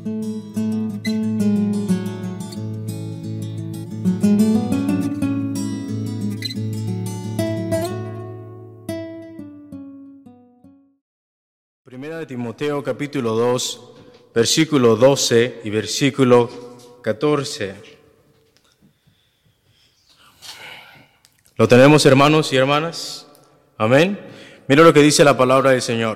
Primera de Timoteo capítulo 2, versículo 12 y versículo 14. ¿Lo tenemos, hermanos y hermanas? Amén. Mira lo que dice la palabra del Señor.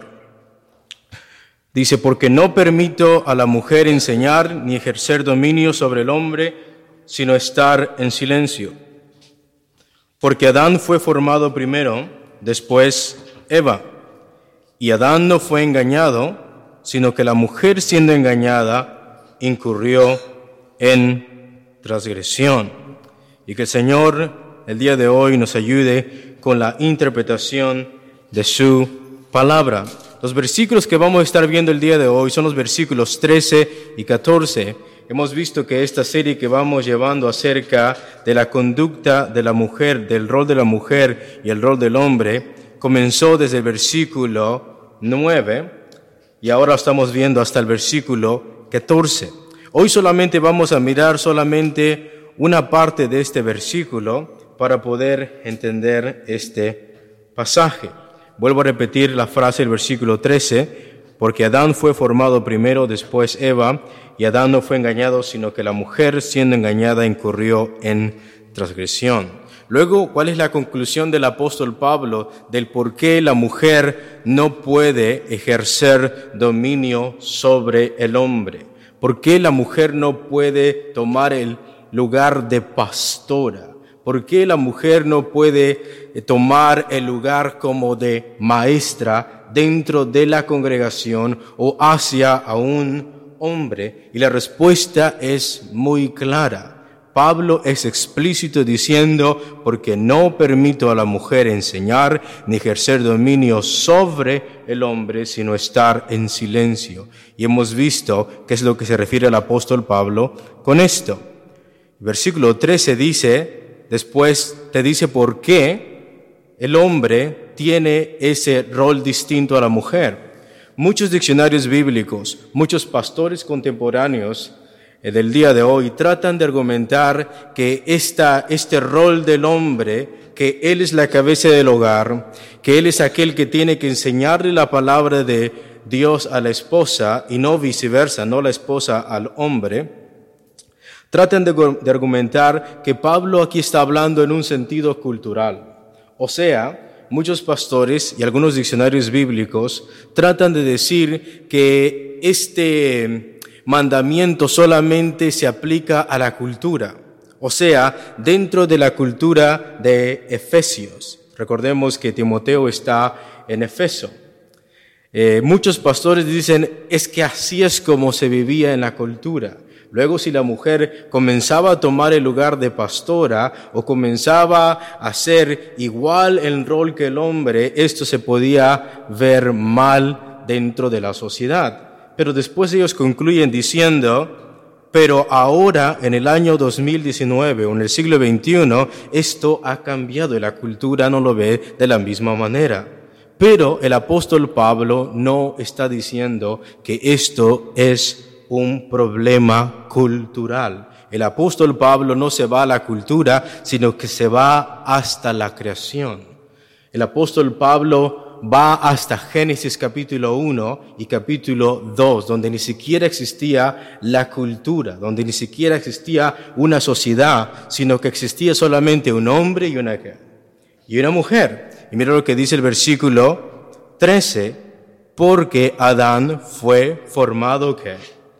Dice, porque no permito a la mujer enseñar ni ejercer dominio sobre el hombre, sino estar en silencio. Porque Adán fue formado primero, después Eva. Y Adán no fue engañado, sino que la mujer, siendo engañada, incurrió en transgresión. Y que el Señor el día de hoy nos ayude con la interpretación de su palabra. Los versículos que vamos a estar viendo el día de hoy son los versículos 13 y 14. Hemos visto que esta serie que vamos llevando acerca de la conducta de la mujer, del rol de la mujer y el rol del hombre, comenzó desde el versículo 9 y ahora estamos viendo hasta el versículo 14. Hoy solamente vamos a mirar solamente una parte de este versículo para poder entender este pasaje. Vuelvo a repetir la frase del versículo 13, porque Adán fue formado primero, después Eva, y Adán no fue engañado, sino que la mujer, siendo engañada, incurrió en transgresión. Luego, ¿cuál es la conclusión del apóstol Pablo del por qué la mujer no puede ejercer dominio sobre el hombre? ¿Por qué la mujer no puede tomar el lugar de pastora? ¿Por qué la mujer no puede tomar el lugar como de maestra dentro de la congregación o hacia a un hombre? Y la respuesta es muy clara. Pablo es explícito diciendo, porque no permito a la mujer enseñar ni ejercer dominio sobre el hombre, sino estar en silencio. Y hemos visto qué es lo que se refiere el apóstol Pablo con esto. Versículo 13 dice, después te dice por qué el hombre tiene ese rol distinto a la mujer. Muchos diccionarios bíblicos, muchos pastores contemporáneos del día de hoy tratan de argumentar que este rol del hombre, que él es la cabeza del hogar, que él es aquel que tiene que enseñarle la palabra de Dios a la esposa y no viceversa, no la esposa al hombre. Tratan de argumentar que Pablo aquí está hablando en un sentido cultural. O sea, muchos pastores y algunos diccionarios bíblicos tratan de decir que este mandamiento solamente se aplica a la cultura, o sea, dentro de la cultura de Efesios. Recordemos que Timoteo está en Efeso. Muchos pastores dicen, es que así es como se vivía en la cultura. Luego, si la mujer comenzaba a tomar el lugar de pastora o comenzaba a hacer igual el rol que el hombre, esto se podía ver mal dentro de la sociedad. Pero después ellos concluyen diciendo, pero ahora en el año 2019 o en el siglo XXI, esto ha cambiado y la cultura no lo ve de la misma manera. Pero el apóstol Pablo no está diciendo que esto es un problema cultural. El apóstol Pablo no se va a la cultura, sino que se va hasta la creación. El apóstol Pablo va hasta Génesis capítulo 1 y capítulo 2, donde ni siquiera existía la cultura, donde ni siquiera existía una sociedad, sino que existía solamente un hombre y una mujer. Y mira lo que dice el versículo 13, porque Adán fue formado ¿qué?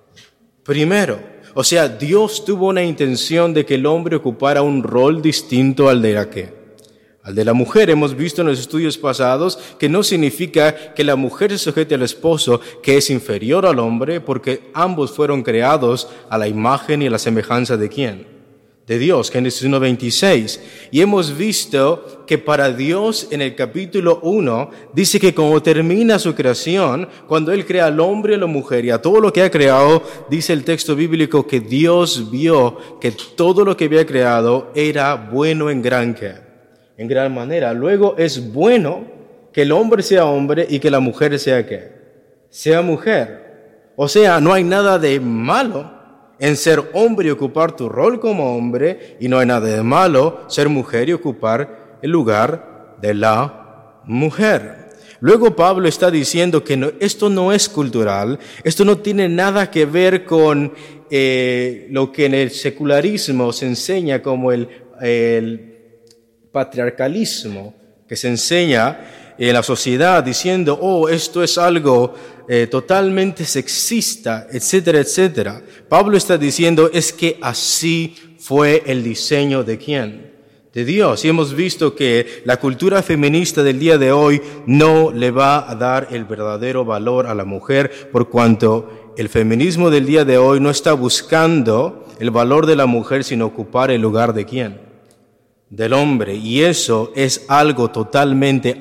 Primero. O sea, Dios tuvo una intención de que el hombre ocupara un rol distinto al de la ¿qué? Al de la mujer. Hemos visto en los estudios pasados que no significa que la mujer se sujete al esposo, que es inferior al hombre, porque ambos fueron creados a la imagen y a la semejanza de ¿quién? De Dios, Génesis 1:26. Y hemos visto que para Dios en el capítulo 1 dice que cuando termina su creación, cuando Él crea al hombre y a la mujer y a todo lo que ha creado, dice el texto bíblico que Dios vio que todo lo que había creado era bueno en gran manera. Luego es bueno que el hombre sea hombre y que la mujer sea ¿qué? Sea mujer. O sea, no hay nada de malo en ser hombre y ocupar tu rol como hombre, y no hay nada de malo ser mujer y ocupar el lugar de la mujer. Luego Pablo está diciendo que esto no es cultural, esto no tiene nada que ver con lo que en el secularismo se enseña como el patriarcalismo, que se enseña en la sociedad diciendo, esto es algo totalmente sexista, etcétera, etcétera. Pablo está diciendo es que así fue el diseño de ¿quién? De Dios. Y hemos visto que la cultura feminista del día de hoy no le va a dar el verdadero valor a la mujer, por cuanto el feminismo del día de hoy no está buscando el valor de la mujer, sino ocupar el lugar de ¿quién? Del hombre. Y eso es algo totalmente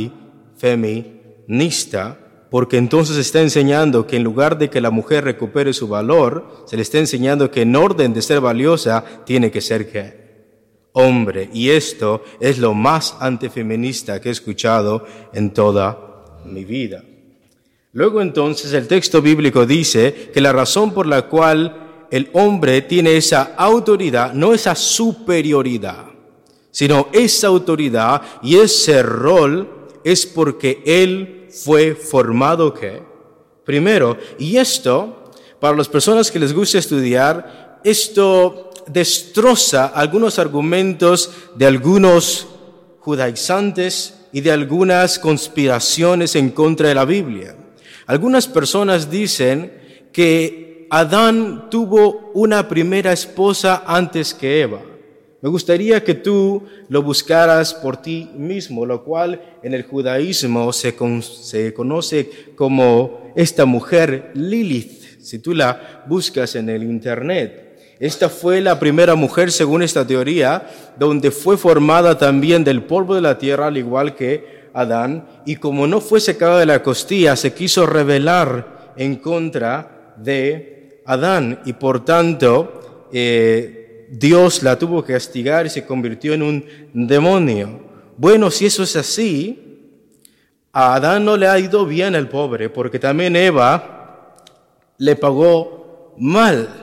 antifeminista, porque entonces está enseñando que en lugar de que la mujer recupere su valor, se le está enseñando que en orden de ser valiosa tiene que ser ¿qué? Hombre. Y esto es lo más antifeminista que he escuchado en toda mi vida. Luego entonces el texto bíblico dice que la razón por la cual el hombre tiene esa autoridad, no esa superioridad, sino esa autoridad y ese rol es porque él fue formado ¿qué? Primero. Y esto, para las personas que les gusta estudiar, esto destroza algunos argumentos de algunos judaizantes y de algunas conspiraciones en contra de la Biblia. Algunas personas dicen que Adán tuvo una primera esposa antes que Eva. Me gustaría que tú lo buscaras por ti mismo, lo cual en el judaísmo se conoce como esta mujer Lilith, si tú la buscas en el internet. Esta fue la primera mujer, según esta teoría, donde fue formada también del polvo de la tierra, al igual que Adán, y como no fue secada de la costilla, se quiso rebelar en contra de Adán, y por tanto Dios la tuvo que castigar y se convirtió en un demonio. Bueno, si eso es así, a Adán no le ha ido bien el pobre, porque también Eva le pagó mal.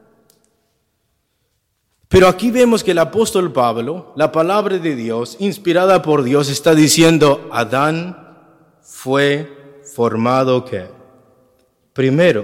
Pero aquí vemos que el apóstol Pablo, la palabra de Dios, inspirada por Dios, está diciendo, Adán fue formado ¿qué? Primero,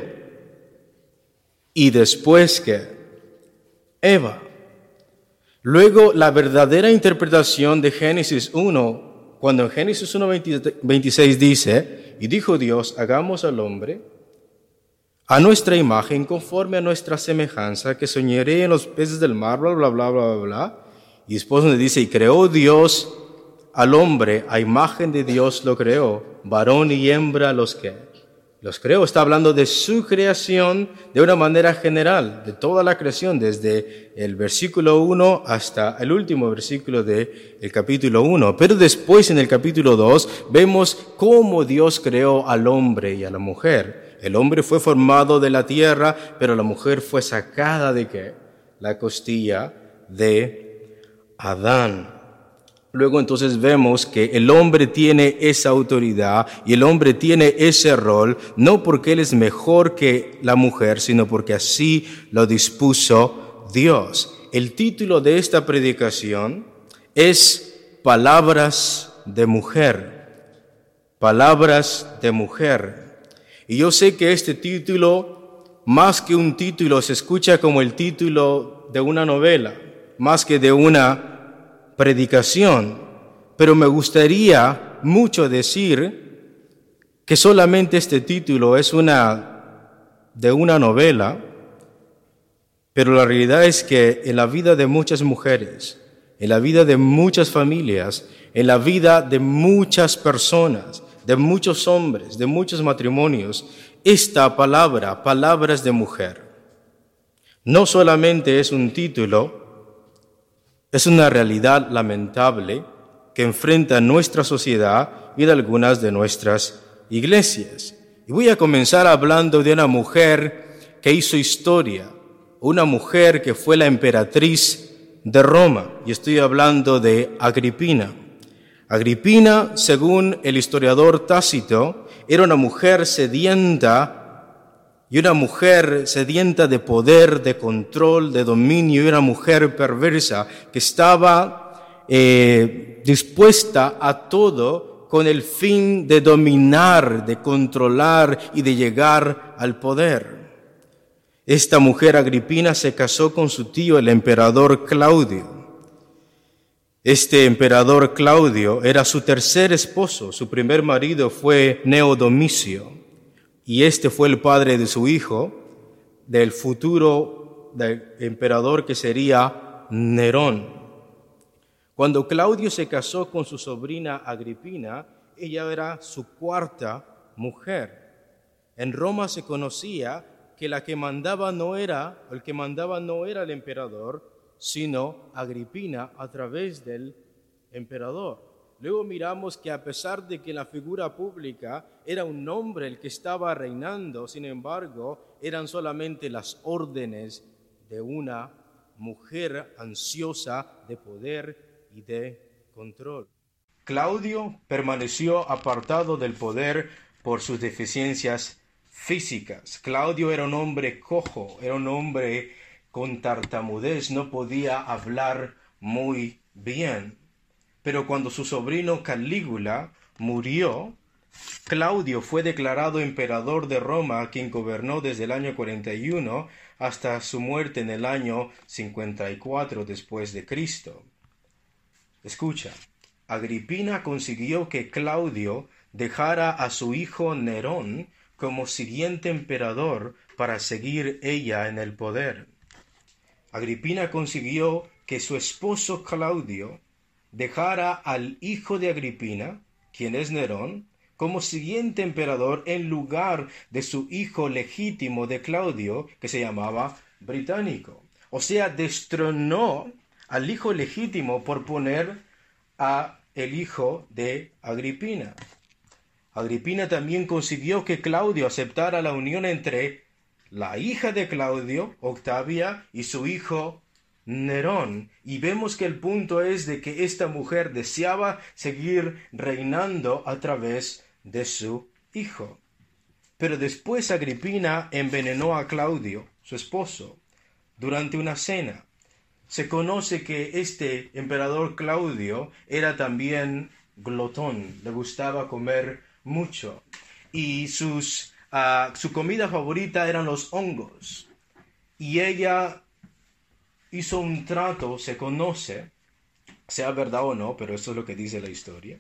y después ¿qué? Eva. Luego, la verdadera interpretación de Génesis 1, cuando en Génesis 1:26 dice, y dijo Dios, hagamos al hombre a nuestra imagen, conforme a nuestra semejanza, que soñaré en los peces del mar, bla, bla, bla, bla, bla, bla. Y después donde dice, y creó Dios al hombre, a imagen de Dios lo creó, varón y hembra los creó. Está hablando de su creación de una manera general, de toda la creación, desde el versículo 1 hasta el último versículo del capítulo 1. Pero después en el capítulo 2 vemos cómo Dios creó al hombre y a la mujer. El hombre fue formado de la tierra, pero la mujer fue sacada ¿de qué? La costilla de Adán. Luego entonces vemos que el hombre tiene esa autoridad y el hombre tiene ese rol, no porque él es mejor que la mujer, sino porque así lo dispuso Dios. El título de esta predicación es Palabras de mujer. Palabras de mujer. Y yo sé que este título, más que un título, se escucha como el título de una novela, más que de una predicación. Pero me gustaría mucho decir que solamente este título es de una novela, pero la realidad es que en la vida de muchas mujeres, en la vida de muchas familias, en la vida de muchas personas, de muchos hombres, de muchos matrimonios, esta palabra, palabras de mujer, no solamente es un título, es una realidad lamentable que enfrenta nuestra sociedad y de algunas de nuestras iglesias. Y voy a comenzar hablando de una mujer que hizo historia, una mujer que fue la emperatriz de Roma, y estoy hablando de Agripina. Agripina, según el historiador Tácito, era una mujer sedienta y una mujer sedienta de poder, de control, de dominio, y una mujer perversa que estaba dispuesta a todo con el fin de dominar, de controlar y de llegar al poder. Esta mujer Agripina se casó con su tío, el emperador Claudio. Este emperador Claudio era su tercer esposo. Su primer marido fue Neodomicio, y este fue el padre de su hijo, del futuro emperador que sería Nerón. Cuando Claudio se casó con su sobrina Agripina, ella era su cuarta mujer. En Roma se conocía que el que mandaba no era el emperador, sino Agripina a través del emperador. Luego miramos que a pesar de que la figura pública era un hombre el que estaba reinando, sin embargo, eran solamente las órdenes de una mujer ansiosa de poder y de control. Claudio permaneció apartado del poder por sus deficiencias físicas. Claudio era un hombre cojo, era un hombre con tartamudez, no podía hablar muy bien. Pero cuando su sobrino Calígula murió, Claudio fue declarado emperador de Roma, quien gobernó desde el año 41 hasta su muerte en el año 54 después de Cristo. Escucha, Agripina consiguió que Claudio dejara a su hijo Nerón como siguiente emperador para seguir ella en el poder. Agripina consiguió que su esposo Claudio dejara al hijo de Agripina, quien es Nerón, como siguiente emperador en lugar de su hijo legítimo de Claudio, que se llamaba Británico. O sea, destronó al hijo legítimo por poner a el hijo de Agripina. Agripina también consiguió que Claudio aceptara la unión entre la hija de Claudio, Octavia, y su hijo Nerón. Y vemos que el punto es de que esta mujer deseaba seguir reinando a través de su hijo. Pero después Agripina envenenó a Claudio, su esposo, durante una cena. Se conoce que este emperador Claudio era también glotón, le gustaba comer mucho, y su comida favorita eran los hongos. Y ella hizo un trato, se conoce, sea verdad o no, pero eso es lo que dice la historia,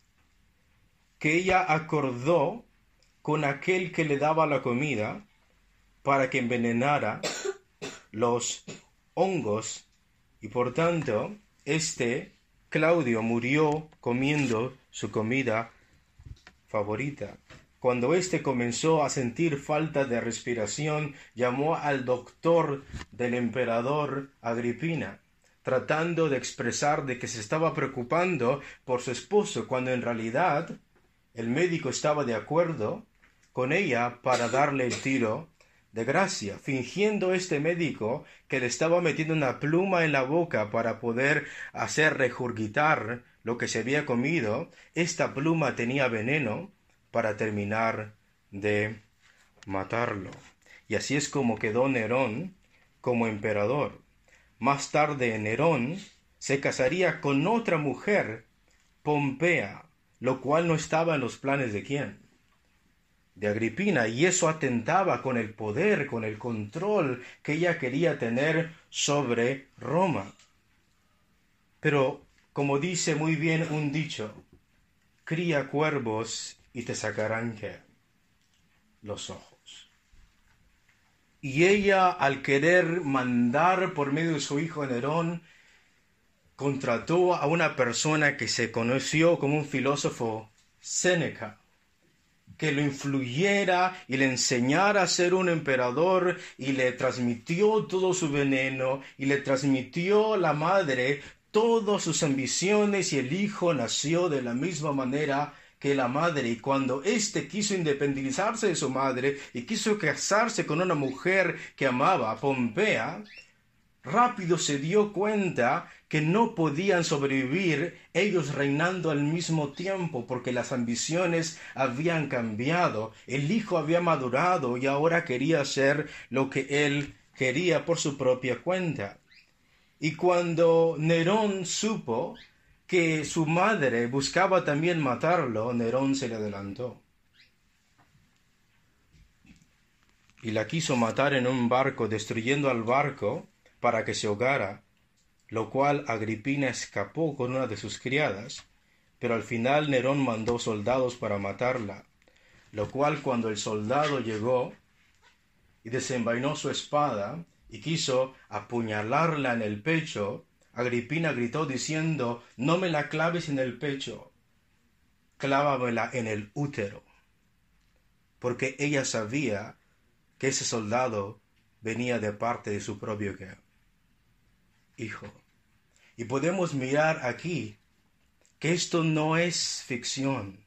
que ella acordó con aquel que le daba la comida para que envenenara los hongos, y por tanto, Claudio murió comiendo su comida favorita. Cuando comenzó a sentir falta de respiración, llamó al doctor del emperador Agripina, tratando de expresar de que se estaba preocupando por su esposo, cuando en realidad el médico estaba de acuerdo con ella para darle el tiro de gracia, fingiendo médico que le estaba metiendo una pluma en la boca para poder hacer regurgitar lo que se había comido. Esta pluma tenía veneno para terminar de matarlo. Y así es como quedó Nerón como emperador. Más tarde Nerón se casaría con otra mujer, Pompea, lo cual no estaba en los planes ¿de quién? De Agripina, y eso atentaba con el poder, con el control que ella quería tener sobre Roma. Pero, como dice muy bien un dicho, cría cuervos y te sacarán ¿qué? Los ojos. Y ella, al querer mandar por medio de su hijo Nerón, contrató a una persona que se conoció como un filósofo, Séneca, que lo influyera y le enseñara a ser un emperador, y le transmitió todo su veneno, y le transmitió la madre todas sus ambiciones, y el hijo nació de la misma manera que la madre. Y cuando quiso independizarse de su madre y quiso casarse con una mujer que amaba, Pompea, rápido se dio cuenta que no podían sobrevivir ellos reinando al mismo tiempo, porque las ambiciones habían cambiado, el hijo había madurado y ahora quería hacer lo que él quería por su propia cuenta. Y cuando Nerón supo que su madre buscaba también matarlo, Nerón se le adelantó y la quiso matar en un barco, destruyendo al barco para que se ahogara, lo cual Agripina escapó con una de sus criadas, pero al final Nerón mandó soldados para matarla, lo cual cuando el soldado llegó y desenvainó su espada y quiso apuñalarla en el pecho, Agripina gritó diciendo: «No me la claves en el pecho, clávamela en el útero», porque ella sabía que ese soldado venía de parte de su propio hijo. Y podemos mirar aquí que esto no es ficción,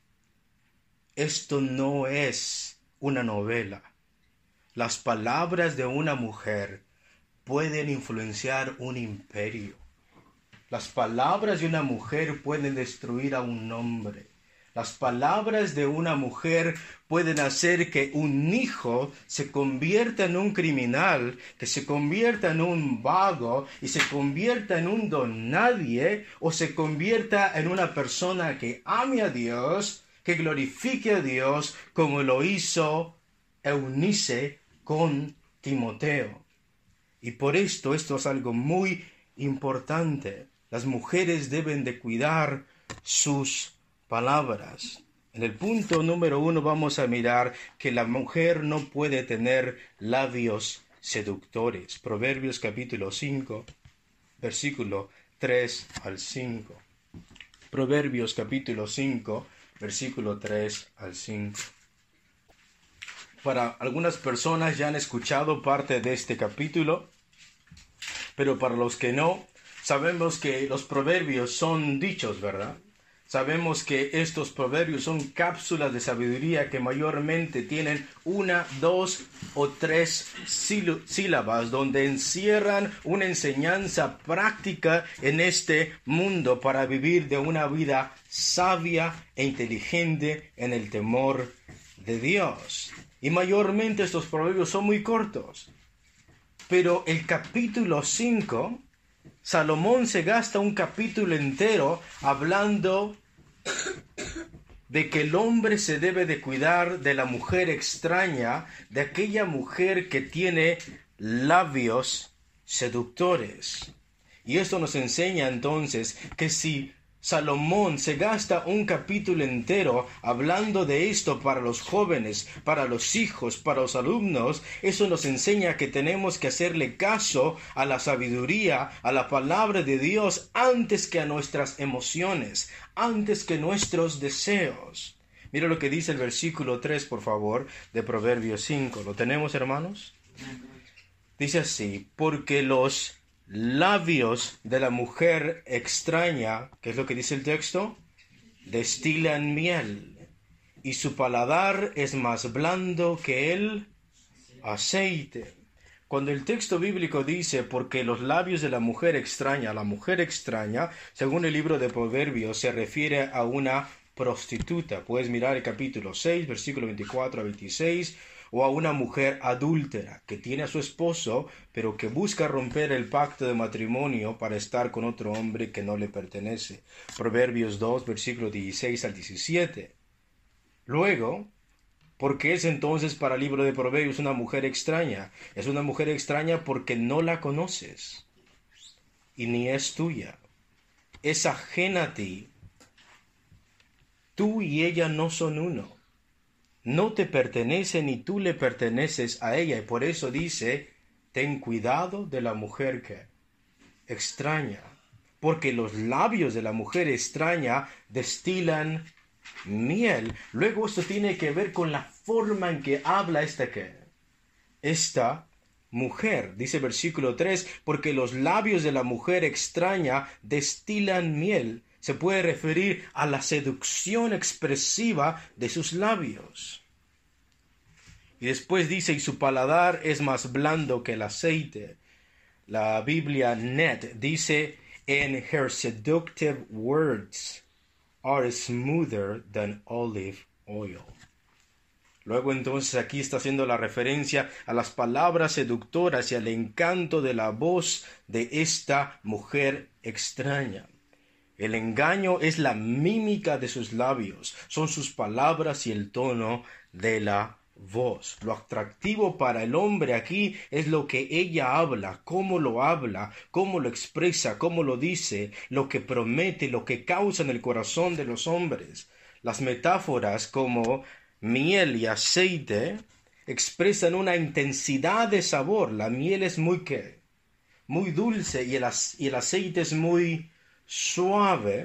esto no es una novela. Las palabras de una mujer pueden influenciar un imperio. Las palabras de una mujer pueden destruir a un hombre. Las palabras de una mujer pueden hacer que un hijo se convierta en un criminal, que se convierta en un vago y se convierta en un don nadie, o se convierta en una persona que ame a Dios, que glorifique a Dios, como lo hizo Eunice con Timoteo. Y por esto es algo muy importante. Las mujeres deben de cuidar sus palabras. En el punto número 1 vamos a mirar que la mujer no puede tener labios seductores. Proverbios capítulo 5, versículo 3 al 5. Proverbios capítulo 5, versículo 3 al 5. Para algunas personas ya han escuchado parte de este capítulo, pero para los que no, sabemos que los proverbios son dichos, ¿verdad? Sabemos que estos proverbios son cápsulas de sabiduría que mayormente tienen 1, 2 o 3 sílabas, donde encierran una enseñanza práctica en este mundo para vivir de una vida sabia e inteligente en el temor de Dios. Y mayormente estos proverbios son muy cortos. Pero el capítulo 5, Salomón se gasta un capítulo entero hablando de que el hombre se debe de cuidar de la mujer extraña, de aquella mujer que tiene labios seductores. Y esto nos enseña entonces que si Salomón se gasta un capítulo entero hablando de esto para los jóvenes, para los hijos, para los alumnos, eso nos enseña que tenemos que hacerle caso a la sabiduría, a la palabra de Dios, antes que a nuestras emociones, antes que nuestros deseos. Mira lo que dice el versículo 3, por favor, de Proverbios 5. ¿Lo tenemos, hermanos? Dice así: porque los labios de la mujer extraña, ¿qué es lo que dice el texto? Destilan miel, y su paladar es más blando que el aceite. Cuando el texto bíblico dice porque los labios de la mujer extraña, según el libro de Proverbios, se refiere a una prostituta. Puedes mirar el capítulo 6, versículo 24 a 26, o a una mujer adúltera que tiene a su esposo, pero que busca romper el pacto de matrimonio para estar con otro hombre que no le pertenece. Proverbios 2, versículo 16 al 17. Luego, ¿por qué es entonces para el libro de Proverbios una mujer extraña? Es una mujer extraña porque no la conoces y ni es tuya. Es ajena a ti. Tú y ella no son uno. No te pertenece ni tú le perteneces a ella. Y por eso dice: ten cuidado de la mujer que extraña. Porque los labios de la mujer extraña destilan miel. Luego esto tiene que ver con la forma en que habla esta mujer. Dice versículo 3: porque los labios de la mujer extraña destilan miel. Se puede referir a la seducción expresiva de sus labios. Y después dice: y su paladar es más blando que el aceite. La Biblia Net dice: And her seductive words are smoother than olive oil. Luego entonces aquí está haciendo la referencia a las palabras seductoras y al encanto de la voz de esta mujer extraña. El engaño es la mímica de sus labios, son sus palabras y el tono de la voz. Lo atractivo para el hombre aquí es lo que ella habla, cómo lo expresa, cómo lo dice, lo que promete, lo que causa en el corazón de los hombres. Las metáforas como miel y aceite expresan una intensidad de sabor. La miel es muy dulce y el aceite es muy suave.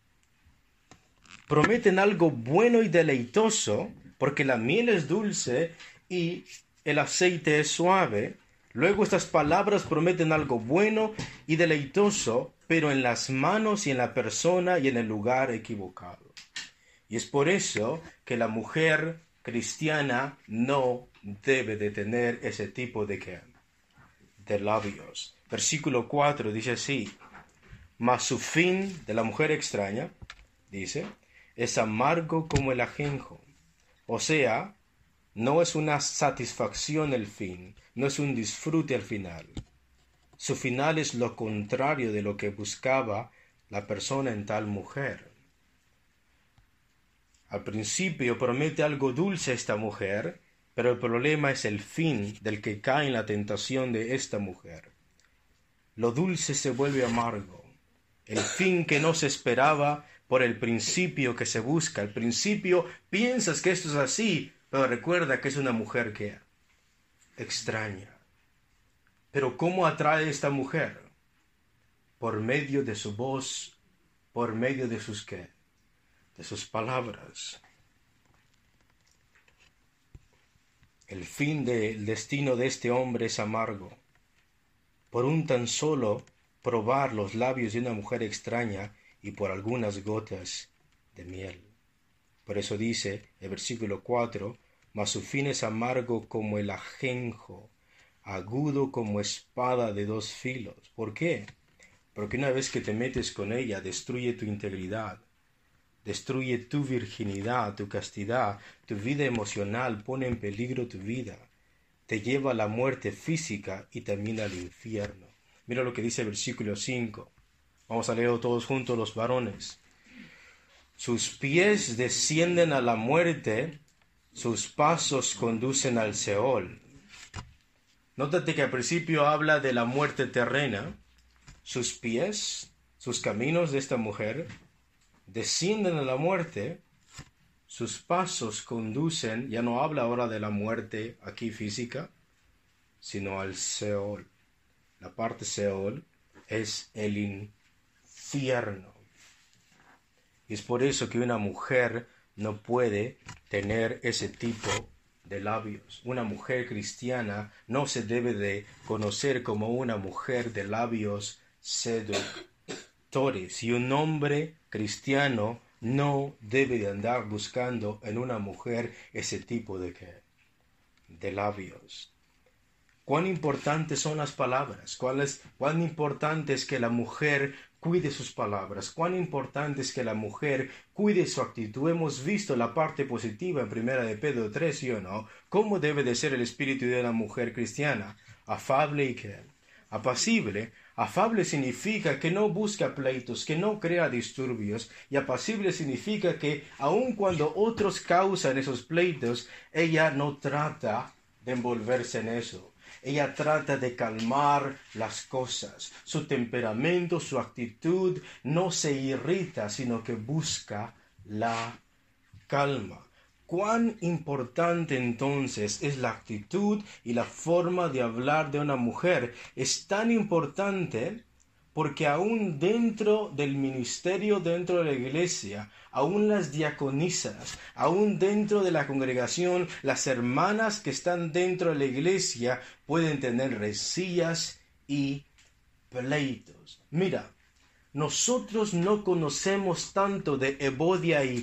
Prometen algo bueno y deleitoso, porque la miel es dulce y el aceite es suave. Luego estas palabras prometen algo bueno y deleitoso, pero en las manos y en la persona y en el lugar equivocado. Y es por eso que la mujer cristiana no debe de tener ese tipo de labios. Versículo 4 dice así: mas su fin de la mujer extraña, dice, es amargo como el ajenjo. O sea, no es una satisfacción el fin, no es un disfrute al final. Su final es lo contrario de lo que buscaba la persona en tal mujer. Al principio promete algo dulce esta mujer, pero el problema es el fin del que cae en la tentación de esta mujer. Lo dulce se vuelve amargo. El fin que no se esperaba por el principio que se busca. Al principio piensas que esto es así, pero recuerda que es una mujer que extraña. Pero ¿cómo atrae esta mujer? Por medio de su voz, por medio de sus de sus palabras. El fin del destino de este hombre es amargo. Por un tan solo probar los labios de una mujer extraña y por algunas gotas de miel. Por eso dice el versículo 4, mas su fin es amargo como el ajenjo, agudo como espada de dos filos. ¿Por qué? Porque una vez que te metes con ella, destruye tu integridad, destruye tu virginidad, tu castidad, tu vida emocional, pone en peligro tu vida, te lleva a la muerte física y también al infierno. Mira lo que dice el versículo 5. Vamos a leer todos juntos los varones. Sus pies descienden a la muerte, sus pasos conducen al Seol. Nótate que al principio habla de la muerte terrena. Sus pies, sus caminos de esta mujer, descienden a la muerte, sus pasos conducen, ya no habla ahora de la muerte aquí física, sino al Seol. La parte Seol es el infierno. Y es por eso que una mujer no puede tener ese tipo de labios. Una mujer cristiana no se debe de conocer como una mujer de labios seductores. Y un hombre cristiano no debe de andar buscando en una mujer ese tipo de labios. ¿Cuán importantes son las palabras? ¿Cuán importante es que la mujer cuide sus palabras? ¿Cuán importante es que la mujer cuide su actitud? Hemos visto la parte positiva en 1 de Pedro 3, ¿sí o no? ¿Cómo debe de ser el espíritu de una mujer cristiana? Afable y apacible. Afable significa que no busca pleitos, que no crea disturbios. Y apacible significa que aun cuando otros causan esos pleitos, ella no trata de envolverse en eso. Ella trata de calmar las cosas. Su temperamento, su actitud no se irrita, sino que busca la calma. ¿Cuán importante entonces es la actitud y la forma de hablar de una mujer? Es tan importante porque aún dentro del ministerio, dentro de la iglesia, aún las diaconisas, aún dentro de la congregación, las hermanas que están dentro de la iglesia pueden tener rencillas y pleitos. Mira, nosotros no conocemos tanto de Evodia y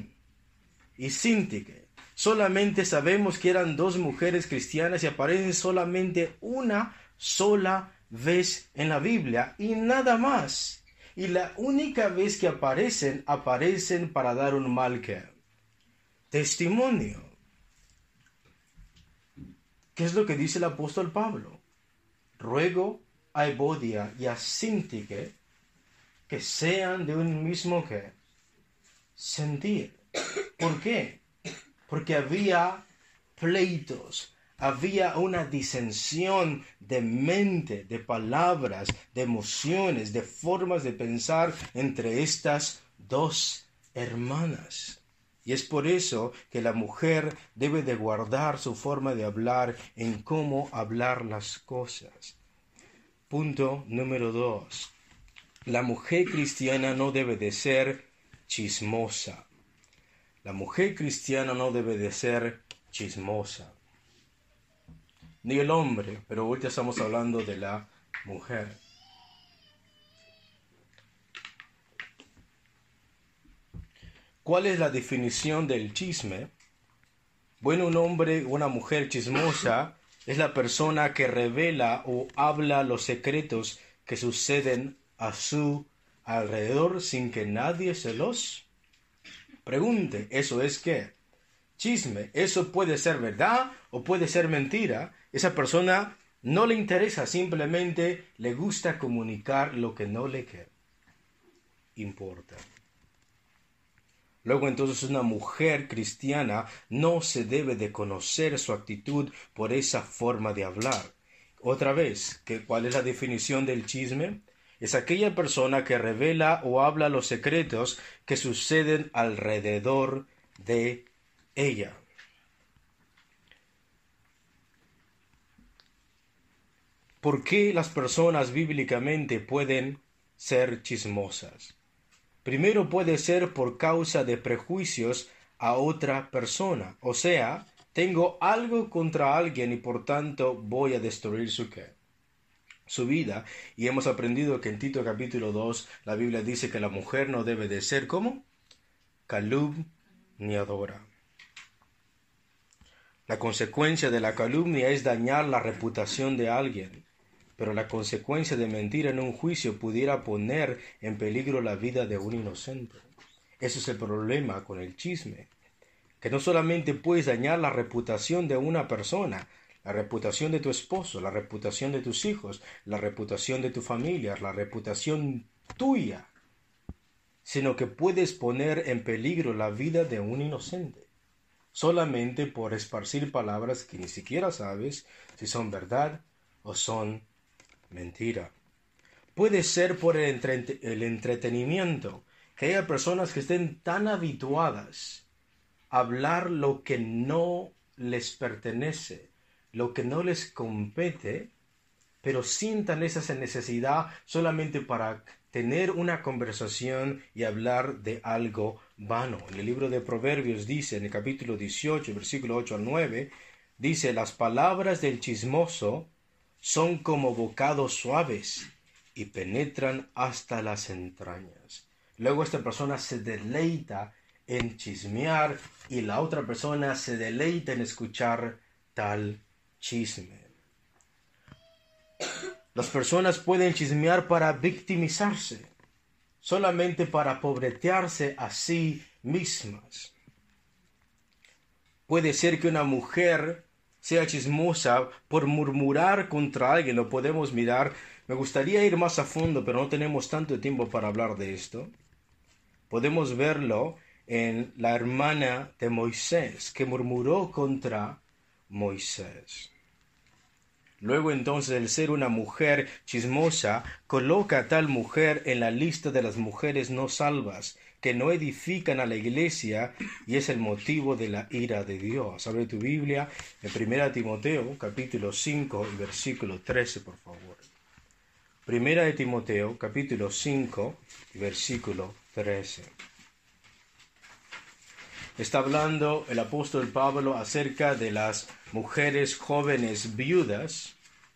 Síntique. Solamente sabemos que eran dos mujeres cristianas y aparecen solamente una sola vez en la Biblia y nada más. Y la única vez que aparecen para dar un mal testimonio. ¿Qué es lo que dice el apóstol Pablo? Ruego a Evodia y a Síntique que sean de un mismo sentir. ¿Por qué? Porque había pleitos, había una disensión de mente, de palabras, de emociones, de formas de pensar entre estas dos hermanas. Y es por eso que la mujer debe de guardar su forma de hablar en cómo hablar las cosas. Punto número 2. La mujer cristiana no debe de ser chismosa. La mujer cristiana no debe de ser chismosa. Ni el hombre, pero ahorita estamos hablando de la mujer. ¿Cuál es la definición del chisme? Bueno, un hombre o una mujer chismosa es la persona que revela o habla los secretos que suceden a su alrededor sin que nadie se los pregunte. ¿Eso es qué? Chisme. Eso puede ser verdad o puede ser mentira. Esa persona no le interesa, simplemente le gusta comunicar lo que no le importa. Luego entonces una mujer cristiana no se debe de conocer su actitud por esa forma de hablar. Otra vez, ¿cuál es la definición del chisme? Es aquella persona que revela o habla los secretos que suceden alrededor de ella. ¿Por qué las personas bíblicamente pueden ser chismosas? Primero puede ser por causa de prejuicios a otra persona. O sea, tengo algo contra alguien y por tanto voy a destruir su vida. Y hemos aprendido que en Tito capítulo 2 la Biblia dice que la mujer no debe de ser ¿cómo? Calumniadora. La consecuencia de la calumnia es dañar la reputación de alguien. Pero la consecuencia de mentir en un juicio pudiera poner en peligro la vida de un inocente. Ese es el problema con el chisme, que no solamente puedes dañar la reputación de una persona, la reputación de tu esposo, la reputación de tus hijos, la reputación de tu familia, la reputación tuya, sino que puedes poner en peligro la vida de un inocente, solamente por esparcir palabras que ni siquiera sabes si son verdad o son mentira. Puede ser por el entretenimiento, que haya personas que estén tan habituadas a hablar lo que no les pertenece, lo que no les compete, pero sientan esa necesidad solamente para tener una conversación y hablar de algo vano. En el libro de Proverbios dice, en el capítulo 18, versículo 8 al 9, dice, las palabras del chismoso son como bocados suaves y penetran hasta las entrañas. Luego esta persona se deleita en chismear y la otra persona se deleita en escuchar tal chisme. Las personas pueden chismear para victimizarse, solamente para pobretearse a sí mismas. Puede ser que una mujer sea chismosa por murmurar contra alguien, lo podemos mirar. Me gustaría ir más a fondo, pero no tenemos tanto tiempo para hablar de esto. Podemos verlo en la hermana de Moisés, que murmuró contra Moisés. Luego entonces el ser una mujer chismosa coloca a tal mujer en la lista de las mujeres no salvas, que no edifican a la iglesia y es el motivo de la ira de Dios. Abre tu Biblia en 1 Timoteo capítulo 5 y versículo 13, por favor. 1 Timoteo capítulo 5 y versículo 13. Está hablando el apóstol Pablo acerca de las mujeres jóvenes viudas.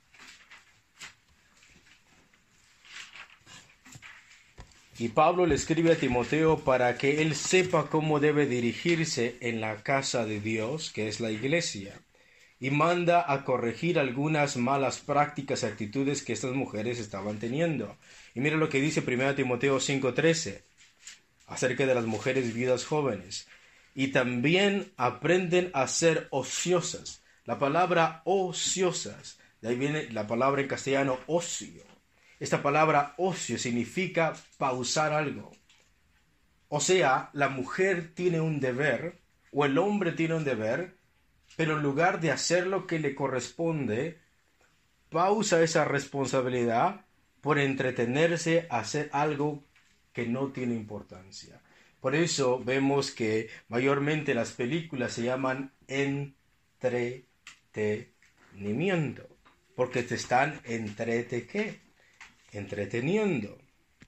Y Pablo le escribe a Timoteo para que él sepa cómo debe dirigirse en la casa de Dios, que es la iglesia. y manda a corregir algunas malas prácticas y actitudes que estas mujeres estaban teniendo. Y mira lo que dice 1 Timoteo 5:13 acerca de las mujeres viudas jóvenes. Y también aprenden a ser ociosas. La palabra ociosas, de ahí viene la palabra en castellano ocio. Esta palabra ocio significa pausar algo. O sea, la mujer tiene un deber, o el hombre tiene un deber, pero en lugar de hacer lo que le corresponde, pausa esa responsabilidad por entretenerse a hacer algo que no tiene importancia. Por eso vemos que mayormente las películas se llaman entretenimiento, porque te están entreteniendo.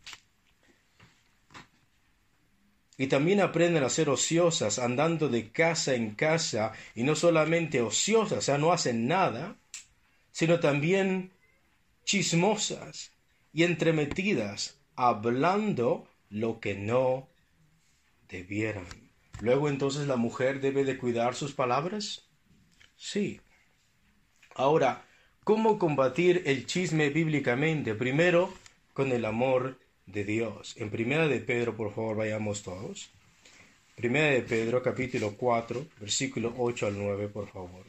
Y también aprenden a ser ociosas, andando de casa en casa, y no solamente ociosas, o sea, no hacen nada, sino también chismosas y entremetidas, hablando lo que no debieran. Luego entonces la mujer debe de cuidar sus palabras. Sí. Ahora, ¿cómo combatir el chisme bíblicamente? Primero, con el amor de Dios. En 1 de Pedro, por favor, vayamos todos. 1 de Pedro, capítulo 4, versículo 8 al 9, por favor.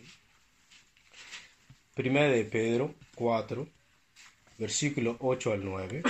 1 de Pedro 4, versículo 8 al 9.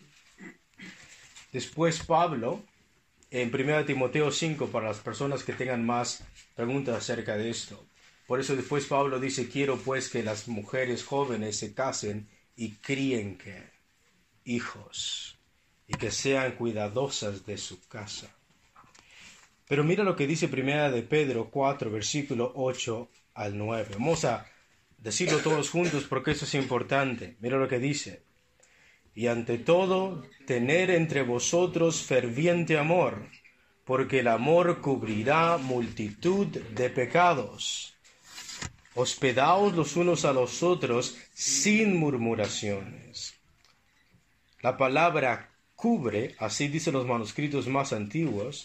Después Pablo, en 1 Timoteo 5, para las personas que tengan más preguntas acerca de esto. Por eso después Pablo dice, quiero pues que las mujeres jóvenes se casen y críen hijos, y que sean cuidadosas de su casa. Pero mira lo que dice 1 de Pedro 4, versículo 8 al 9. Vamos a decirlo todos juntos porque eso es importante. Mira lo que dice. Y ante todo, tener entre vosotros ferviente amor, porque el amor cubrirá multitud de pecados. Hospedaos los unos a los otros sin murmuraciones. La palabra cubre, así dicen los manuscritos más antiguos,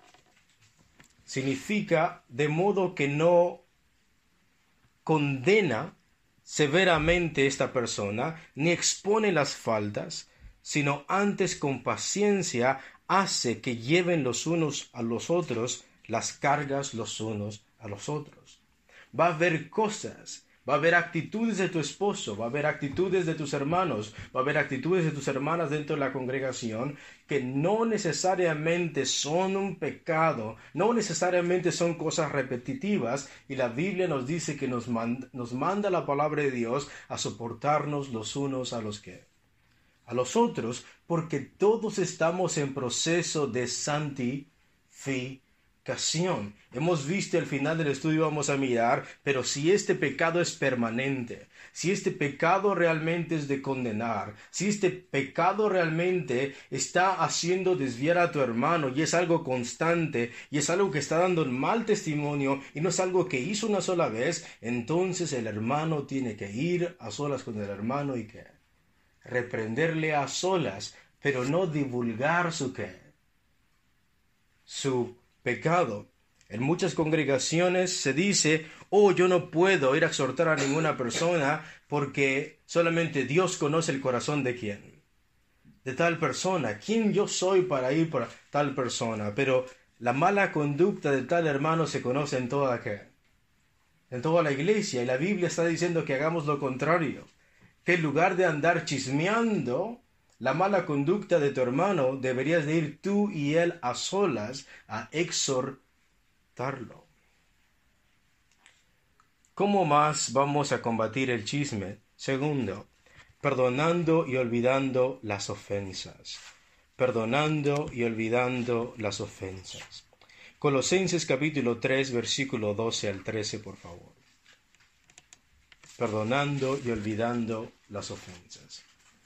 significa de modo que no condena severamente esta persona, ni expone las faltas, sino antes con paciencia hace que lleven los unos a los otros las cargas los unos a los otros. Va a haber cosas, va a haber actitudes de tu esposo, va a haber actitudes de tus hermanos, va a haber actitudes de tus hermanas dentro de la congregación que no necesariamente son un pecado, no necesariamente son cosas repetitivas, y la Biblia nos dice que nos manda la palabra de Dios a soportarnos los unos a los otros, porque todos estamos en proceso de santificación. Hemos visto al final del estudio, vamos a mirar, pero si este pecado es permanente, si este pecado realmente es de condenar, si este pecado realmente está haciendo desviar a tu hermano y es algo constante y es algo que está dando un mal testimonio y no es algo que hizo una sola vez, entonces el hermano tiene que ir a solas con el hermano y que reprenderle a solas, pero no divulgar su pecado. En muchas congregaciones se dice, yo no puedo ir a exhortar a ninguna persona porque solamente Dios conoce el corazón de quién, de tal persona. ¿Quién yo soy para ir por tal persona? Pero la mala conducta de tal hermano se conoce en toda la iglesia, y la Biblia está diciendo que hagamos lo contrario, que en lugar de andar chismeando la mala conducta de tu hermano, deberías de ir tú y él a solas a exhortarlo. ¿Cómo más vamos a combatir el chisme? Segundo, perdonando y olvidando las ofensas. Perdonando y olvidando las ofensas. Colosenses capítulo 3, versículo 12 al 13, por favor. Perdonando y olvidando las ofensas.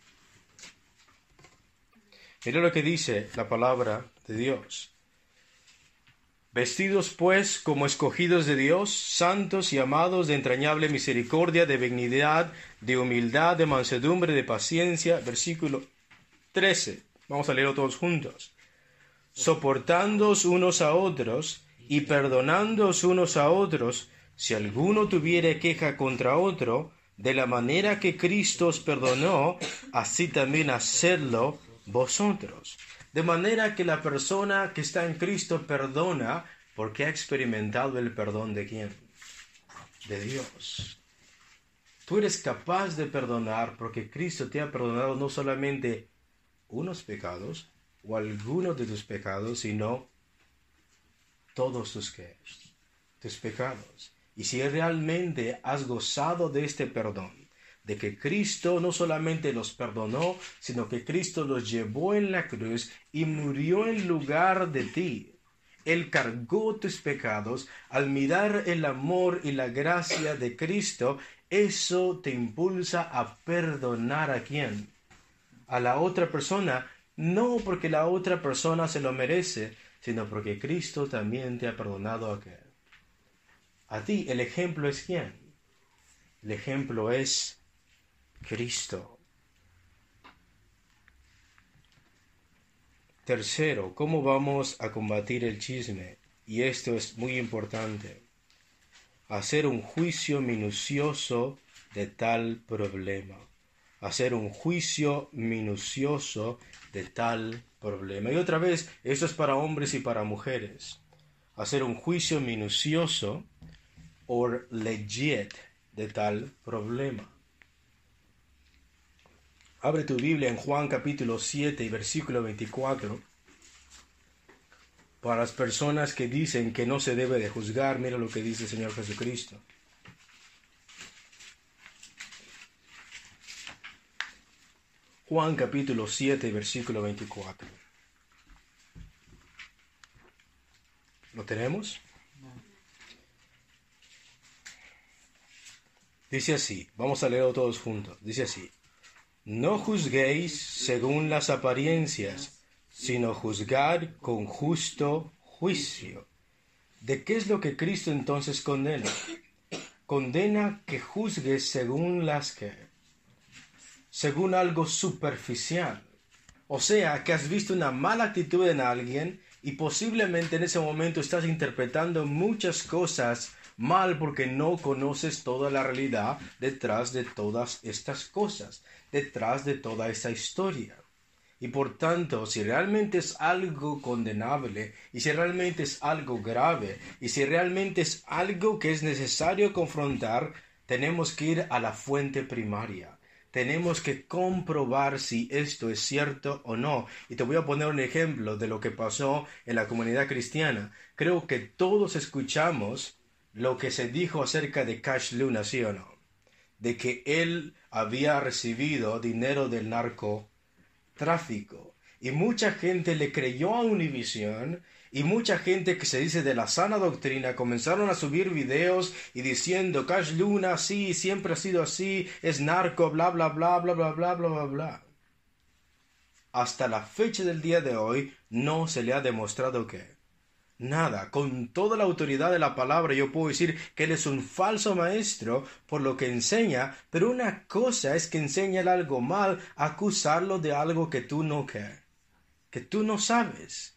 Mira lo que dice la palabra de Dios. Vestidos pues como escogidos de Dios, santos y amados, de entrañable misericordia, de benignidad, de humildad, de mansedumbre, de paciencia. Versículo 13. Vamos a leerlo todos juntos. Soportándoos unos a otros y perdonándoos unos a otros, Si alguno tuviere queja contra otro, de la manera que Cristo os perdonó, así también hacedlo vosotros. De manera que la persona que está en Cristo perdona porque ha experimentado el perdón ¿de quién? De Dios. Tú eres capaz de perdonar porque Cristo te ha perdonado no solamente unos pecados o algunos de tus pecados, sino todos tus pecados. Y si realmente has gozado de este perdón, de que Cristo no solamente los perdonó, sino que Cristo los llevó en la cruz y murió en lugar de ti. Él cargó tus pecados. Al mirar el amor y la gracia de Cristo, eso te impulsa a perdonar ¿a quién? A la otra persona, no porque la otra persona se lo merece, sino porque Cristo también te ha perdonado a qué. A ti, el ejemplo es ¿quién? El ejemplo es Cristo. Tercero, ¿cómo vamos a combatir el chisme? Y esto es muy importante. Hacer un juicio minucioso de tal problema. Hacer un juicio minucioso de tal problema. Y otra vez, esto es para hombres y para mujeres. Hacer un juicio minucioso o legit de tal problema. Abre tu Biblia en Juan capítulo 7 y versículo 24. Para las personas que dicen que no se debe de juzgar, mira lo que dice el Señor Jesucristo. Juan capítulo 7 y versículo 24. ¿Lo tenemos? Dice así, vamos a leerlo todos juntos. Dice así: no juzguéis según las apariencias, sino juzgad con justo juicio. ¿De qué es lo que Cristo entonces condena? Condena que juzgues según según algo superficial. O sea, que has visto una mala actitud en alguien y posiblemente en ese momento estás interpretando muchas cosas mal porque no conoces toda la realidad detrás de todas estas cosas, detrás de toda esta historia. Y por tanto, si realmente es algo condenable, y si realmente es algo grave, y si realmente es algo que es necesario confrontar, tenemos que ir a la fuente primaria. Tenemos que comprobar si esto es cierto o no. Y te voy a poner un ejemplo de lo que pasó en la comunidad cristiana. Creo que todos escuchamos lo que se dijo acerca de Cash Luna, ¿sí o no? De que él había recibido dinero del narcotráfico. Y mucha gente le creyó a Univision, y mucha gente que se dice de la sana doctrina comenzaron a subir videos y diciendo Cash Luna, sí, siempre ha sido así, es narco, bla, bla, bla, bla, bla, bla, bla, bla, bla. Hasta la fecha del día de hoy no se le ha demostrado que nada. Con toda la autoridad de la palabra yo puedo decir que él es un falso maestro por lo que enseña, pero una cosa es que enseña algo mal, acusarlo de algo que tú no sabes.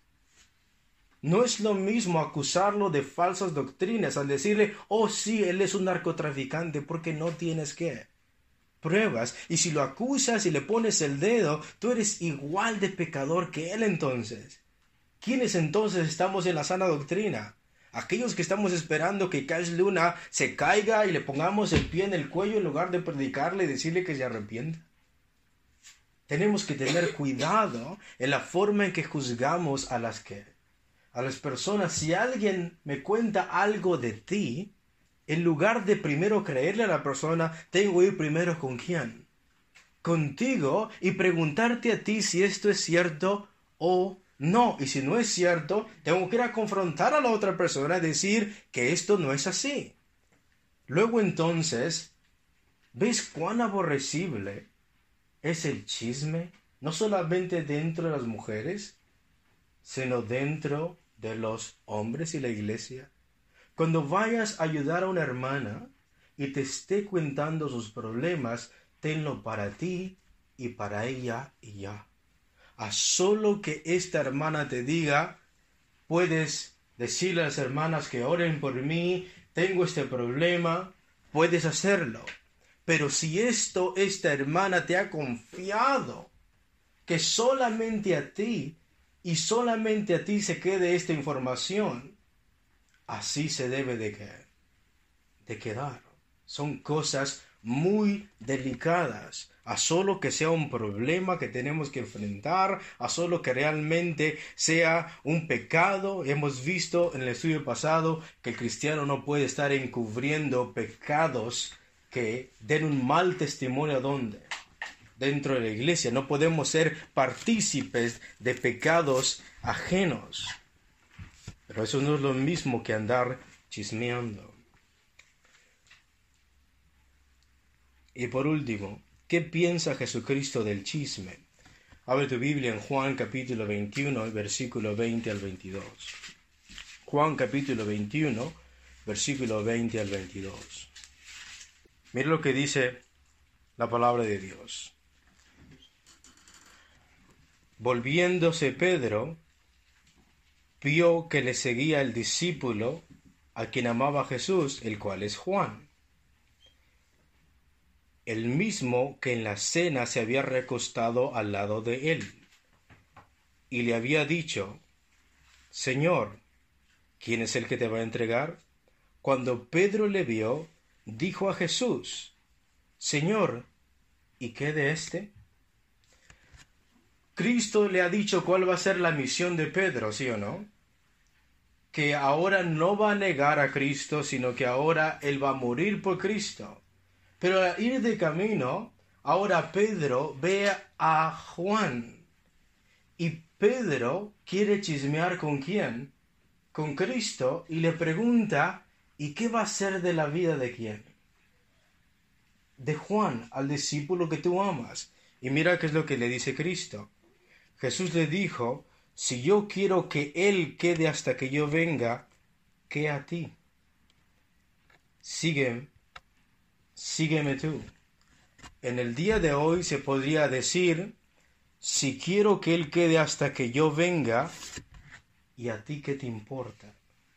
No es lo mismo acusarlo de falsas doctrinas al decirle, oh sí, él es un narcotraficante, porque no tienes pruebas. Y si lo acusas y le pones el dedo, tú eres igual de pecador que él entonces. ¿Quiénes entonces estamos en la sana doctrina? Aquellos que estamos esperando que Cash Luna se caiga y le pongamos el pie en el cuello en lugar de predicarle y decirle que se arrepienta. Tenemos que tener cuidado en la forma en que juzgamos a las personas. Si alguien me cuenta algo de ti, en lugar de primero creerle a la persona, tengo que ir primero ¿con quién? Contigo, y preguntarte a ti si esto es cierto o no. Y si no es cierto, tengo que ir a confrontar a la otra persona y decir que esto no es así. Luego entonces, ¿ves cuán aborrecible es el chisme? No solamente dentro de las mujeres, sino dentro de los hombres y la iglesia. Cuando vayas a ayudar a una hermana y te esté contando sus problemas, tenlo para ti y para ella y ya. A solo que esta hermana te diga, puedes decirle a las hermanas que oren por mí, tengo este problema, puedes hacerlo. Pero si esta hermana te ha confiado que solamente a ti y solamente a ti se quede esta información, así se debe de quedar. Son cosas muy delicadas, a solo que sea un problema que tenemos que enfrentar, a solo que realmente sea un pecado. Hemos visto en el estudio pasado que el cristiano no puede estar encubriendo pecados que den un mal testimonio. ¿Dónde? Dentro de la iglesia. No podemos ser partícipes de pecados ajenos. Pero eso no es lo mismo que andar chismeando. Y por último, ¿qué piensa Jesucristo del chisme? Abre tu Biblia en Juan capítulo 21, versículo 20 al 22. Juan capítulo 21, versículo 20 al 22. Mira lo que dice la palabra de Dios. Volviéndose Pedro, vio que le seguía el discípulo a quien amaba Jesús, el cual es Juan, el mismo que en la cena se había recostado al lado de él, y le había dicho: Señor, ¿quién es el que te va a entregar? Cuando Pedro le vio, dijo a Jesús: Señor, ¿y qué de éste? Cristo le ha dicho cuál va a ser la misión de Pedro, ¿sí o no? Que ahora no va a negar a Cristo, sino que ahora él va a morir por Cristo. Pero al ir de camino, ahora Pedro ve a Juan. Y Pedro quiere chismear ¿con quién? Con Cristo, y le pregunta: ¿y qué va a ser de la vida de quién? De Juan, al discípulo que tú amas. Y mira qué es lo que le dice Cristo. Jesús le dijo: si yo quiero que él quede hasta que yo venga, ¿qué a ti? Sígueme tú. En el día de hoy se podría decir: si quiero que él quede hasta que yo venga, ¿y a ti qué te importa?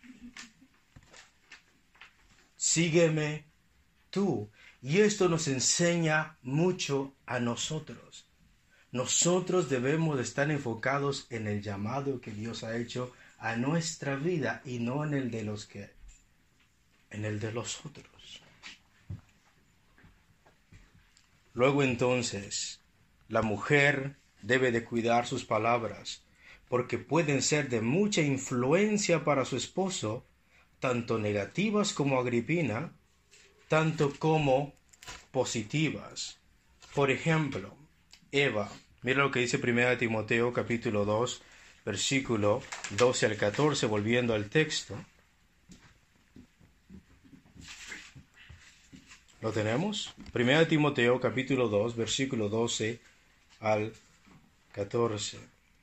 Sígueme tú. Y esto nos enseña mucho a nosotros. Nosotros debemos estar enfocados en el llamado que Dios ha hecho a nuestra vida y no en el de los otros. Luego entonces, la mujer debe de cuidar sus palabras, porque pueden ser de mucha influencia para su esposo, tanto negativas como Agripina, tanto como positivas. Por ejemplo, Eva, mira lo que dice 1 Timoteo capítulo 2, versículo 12 al 14, volviendo al texto. ¿Lo tenemos? 1 Timoteo capítulo 2, versículo 12 al 14.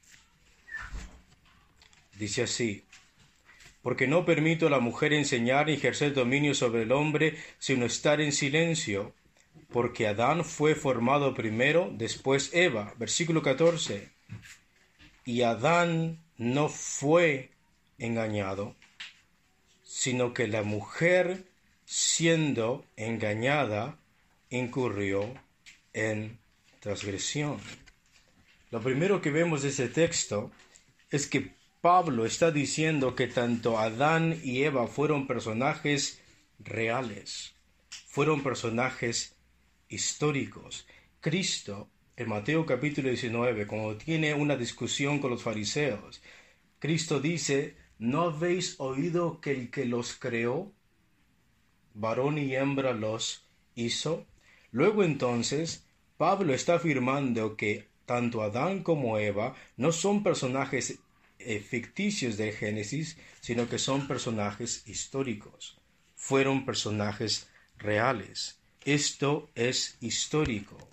Dice así: porque no permito a la mujer enseñar ni ejercer dominio sobre el hombre, sino estar en silencio, porque Adán fue formado primero, después Eva. Versículo 14. Y Adán no fue engañado, sino que la mujer, siendo engañada, incurrió en transgresión. Lo primero que vemos de ese texto es que Pablo está diciendo que tanto Adán y Eva fueron personajes reales, fueron personajes históricos. Cristo, en Mateo capítulo 19, cuando tiene una discusión con los fariseos, Cristo dice: ¿no habéis oído que el que los creó, varón y hembra los hizo? Luego entonces, Pablo está afirmando que tanto Adán como Eva no son personajes ficticios del Génesis, sino que son personajes históricos. Fueron personajes reales. Esto es histórico.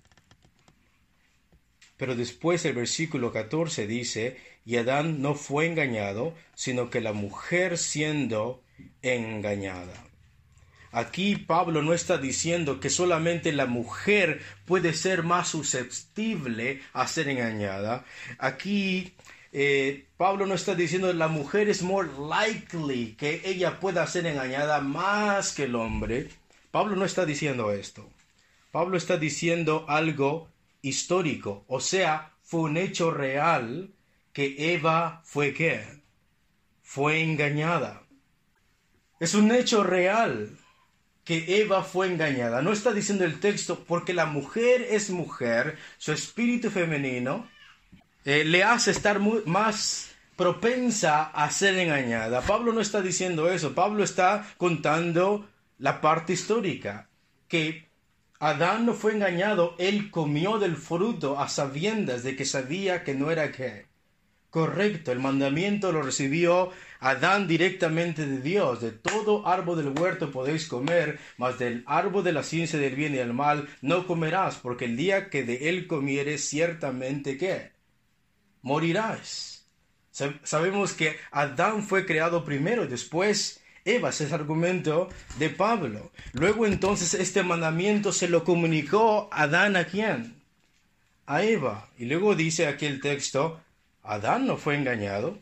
Pero después el versículo 14 dice: y Adán no fue engañado, sino que la mujer siendo engañada. Aquí Pablo no está diciendo que solamente la mujer puede ser más susceptible a ser engañada. Aquí Pablo no está diciendo la mujer es more likely que ella pueda ser engañada más que el hombre. Pablo no está diciendo esto. Pablo está diciendo algo histórico, o sea, fue un hecho real que Eva fue ¿qué? Fue engañada. Es un hecho real que Eva fue engañada. No está diciendo el texto porque la mujer es mujer, su espíritu femenino le hace estar más propensa a ser engañada. Pablo no está diciendo eso. Pablo está contando la parte histórica, que Adán no fue engañado, él comió del fruto a sabiendas de que sabía que no era ¿qué? Correcto, el mandamiento lo recibió Adán directamente de Dios. De todo árbol del huerto podéis comer, mas del árbol de la ciencia del bien y del mal no comerás, porque el día que de él comieres, ciertamente ¿qué? Morirás. Sabemos que Adán fue creado primero y después Eva. Ese es el argumento de Pablo. Luego entonces este mandamiento se lo comunicó Adán ¿a quién? A Eva. Y luego dice aquí el texto, Adán no fue engañado,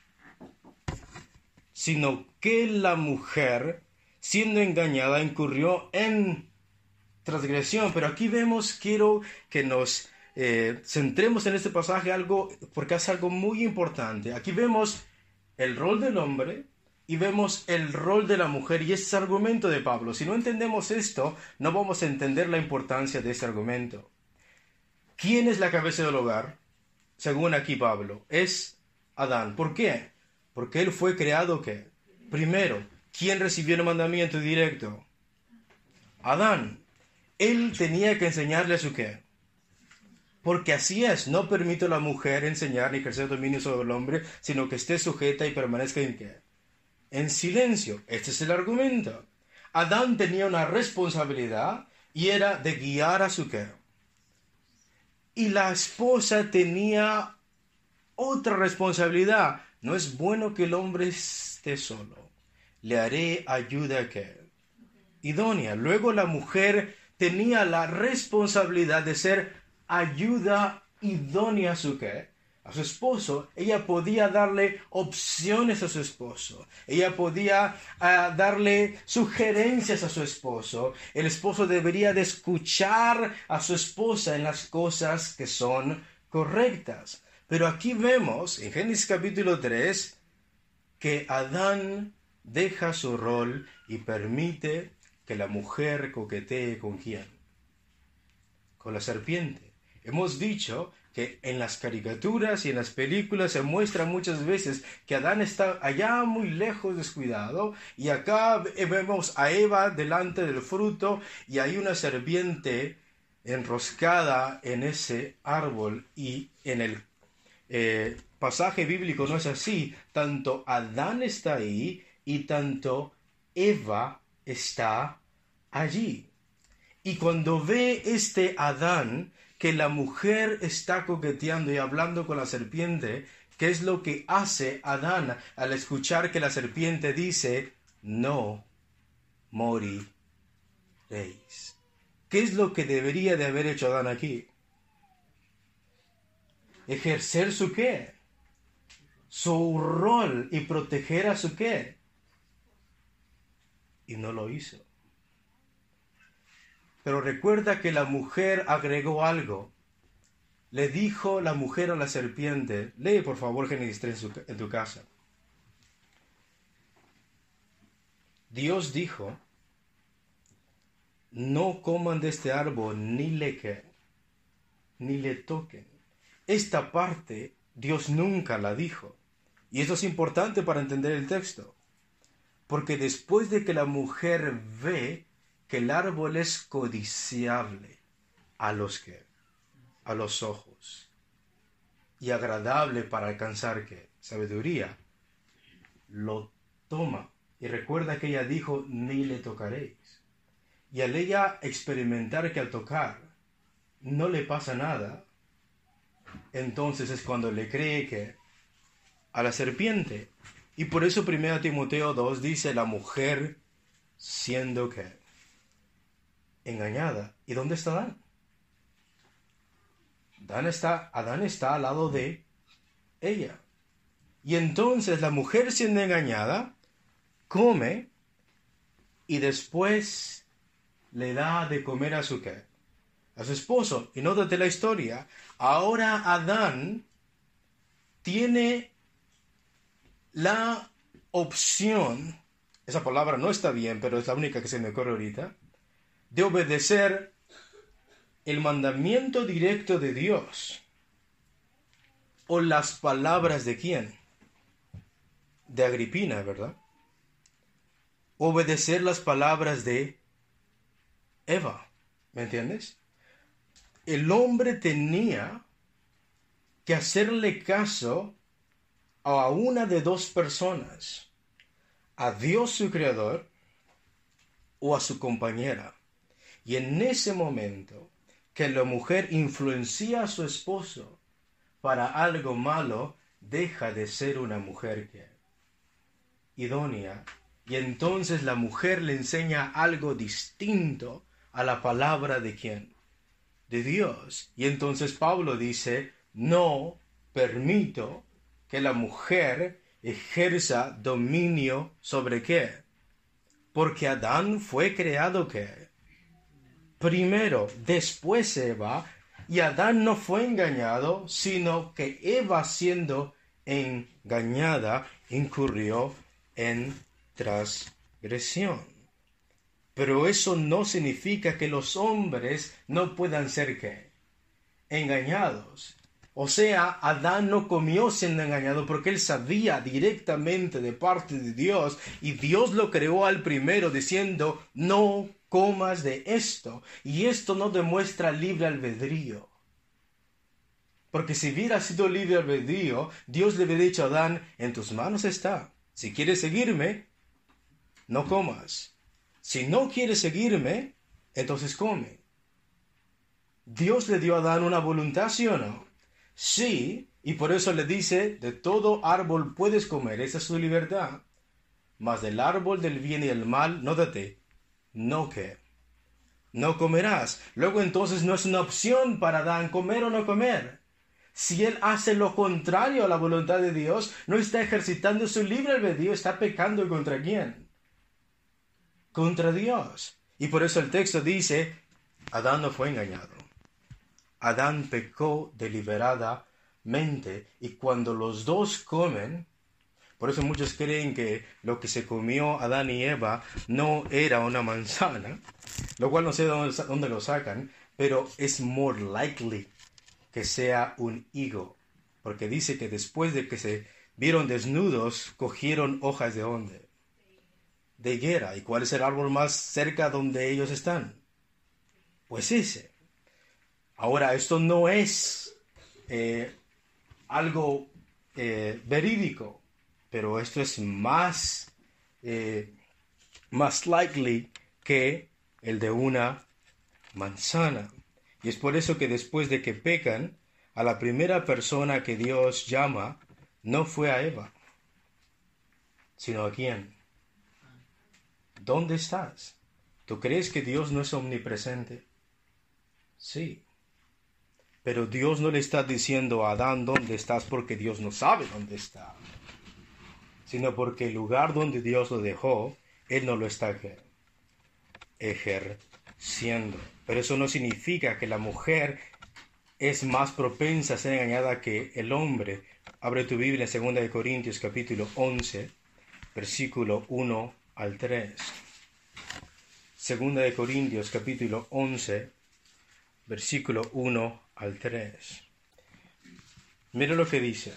sino que la mujer, siendo engañada, incurrió en transgresión. Pero aquí vemos, quiero que nos centremos en este pasaje algo, porque es algo muy importante. Aquí vemos el rol del hombre y vemos el rol de la mujer, y ese es el argumento de Pablo. Si no entendemos esto, no vamos a entender la importancia de este argumento. ¿Quién es la cabeza del hogar? Según aquí Pablo, es Adán. ¿Por qué? Porque él fue creado ¿qué? Primero. ¿Quién recibió el mandamiento directo? Adán. Él tenía que enseñarle su qué. Porque así es, no permito a la mujer enseñar ni ejercer dominio sobre el hombre, sino que esté sujeta y permanezca en qué. En silencio. Este es el argumento. Adán tenía una responsabilidad y era de guiar a su qué. Y la esposa tenía otra responsabilidad. No es bueno que el hombre esté solo. Le haré ayuda ¿qué? Idónea. Luego la mujer tenía la responsabilidad de ser ayuda idónea a su ¿qué? A su esposo. Ella podía darle opciones a su esposo. Ella podía darle sugerencias a su esposo. El esposo debería de escuchar a su esposa en las cosas que son correctas. Pero aquí vemos en Génesis capítulo 3 que Adán deja su rol y permite que la mujer coquetee ¿con quién? Con la serpiente. Hemos dicho que en las caricaturas y en las películas se muestra muchas veces que Adán está allá muy lejos descuidado, y acá vemos a Eva delante del fruto y hay una serpiente enroscada en ese árbol, y en el pasaje bíblico no es así. Tanto Adán está ahí y tanto Eva está allí. Y cuando ve este Adán que la mujer está coqueteando y hablando con la serpiente, ¿qué es lo que hace Adán al escuchar que la serpiente dice, no moriréis? ¿Qué es lo que debería de haber hecho Adán aquí? Ejercer su qué, su rol, y proteger a su qué. Y no lo hizo. Pero recuerda que la mujer agregó algo. Le dijo la mujer a la serpiente, lee por favor Génesis 3 en tu casa. Dios dijo, no coman de este árbol ni le toquen. Esta parte Dios nunca la dijo. Y eso es importante para entender el texto. Porque después de que la mujer ve que el árbol es codiciable a los ojos y agradable para alcanzar ¿qué? Sabiduría, lo toma. Y recuerda que ella dijo, ni le tocaréis. Y al ella experimentar que al tocar no le pasa nada, entonces es cuando le cree que a la serpiente. Y por eso 1 Timoteo 2 dice, la mujer siendo que engañada. ¿Y dónde está Adán? Adán está al lado de ella. Y entonces la mujer, siendo engañada, come y después le da de comer a su ¿qué? A su esposo. Y nótate la historia. Ahora Adán tiene la opción, esa palabra no está bien, pero es la única que se me ocurre ahorita, de obedecer el mandamiento directo de Dios o las palabras de quién, de Agripina, ¿verdad? Obedecer las palabras de Eva, ¿me entiendes? El hombre tenía que hacerle caso a una de dos personas, a Dios su creador o a su compañera. Y en ese momento que la mujer influencia a su esposo para algo malo, deja de ser una mujer que idónea, y entonces la mujer le enseña algo distinto a la palabra de quién, de Dios. Y entonces Pablo dice, no permito que la mujer ejerza dominio sobre qué, porque Adán fue creado ¿qué? Primero, después Eva, y Adán no fue engañado, sino que Eva, siendo engañada, incurrió en transgresión. Pero eso no significa que los hombres no puedan ser ¿qué? Engañados. O sea, Adán no comió siendo engañado porque él sabía directamente de parte de Dios, y Dios lo creó al primero diciendo, no comas de esto. Y esto no demuestra libre albedrío. Porque si hubiera sido libre albedrío, Dios le hubiera dicho a Adán, en tus manos está. Si quieres seguirme, no comas. Si no quieres seguirme, entonces come. Dios le dio a Adán una voluntad, ¿sí o no? Sí, y por eso le dice, de todo árbol puedes comer, esa es tu libertad. Mas del árbol del bien y del mal, nótate, no que, no comerás. Luego entonces no es una opción para Adán comer o no comer. Si él hace lo contrario a la voluntad de Dios, no está ejercitando su libre albedrío, está pecando ¿contra quién? Contra Dios. Y por eso el texto dice, Adán no fue engañado. Adán pecó deliberadamente, y cuando los dos comen, por eso muchos creen que lo que se comió Adán y Eva no era una manzana, lo cual no sé dónde lo sacan, pero es more likely que sea un higo, porque dice que después de que se vieron desnudos, cogieron hojas de ¿dónde? De higuera. ¿Y cuál es el árbol más cerca donde ellos están? Pues ese. Ahora, esto no es algo verídico, pero esto es más likely que el de una manzana. Y es por eso que después de que pecan, a la primera persona que Dios llama no fue a Eva, sino a quién. ¿Dónde estás? ¿Tú crees que Dios no es omnipresente? Sí. Pero Dios no le está diciendo a Adán dónde estás porque Dios no sabe dónde está, sino porque el lugar donde Dios lo dejó, Él no lo está ejerciendo. Pero eso no significa que la mujer es más propensa a ser engañada que el hombre. Abre tu Biblia en 2 Corintios capítulo 11, versículo 1 al 3. 2 Corintios capítulo 11, versículo 1 al 3. Mira lo que dice.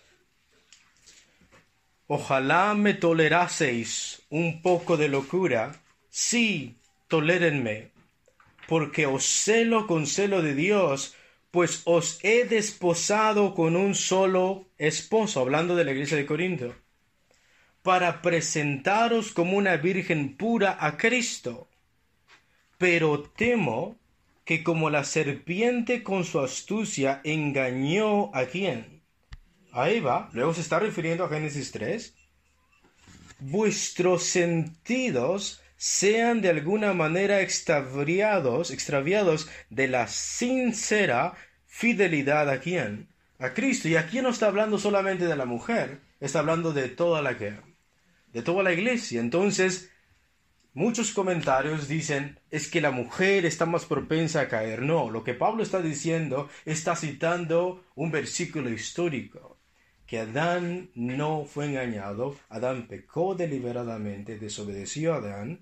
Ojalá me toleraseis un poco de locura. Sí, tolérenme, porque os celo con celo de Dios, pues os he desposado con un solo esposo, hablando de la iglesia de Corinto, para presentaros como una virgen pura a Cristo. Pero temo que como la serpiente con su astucia engañó ¿a quién? A Eva, luego se está refiriendo a Génesis 3, vuestros sentidos sean de alguna manera extraviados de la sincera fidelidad ¿a quién? A Cristo. Y aquí no está hablando solamente de la mujer, está hablando de toda la iglesia. Entonces, muchos comentarios dicen, es que la mujer está más propensa a caer. No, lo que Pablo está diciendo, está citando un versículo histórico, que Adán no fue engañado, Adán pecó deliberadamente, desobedeció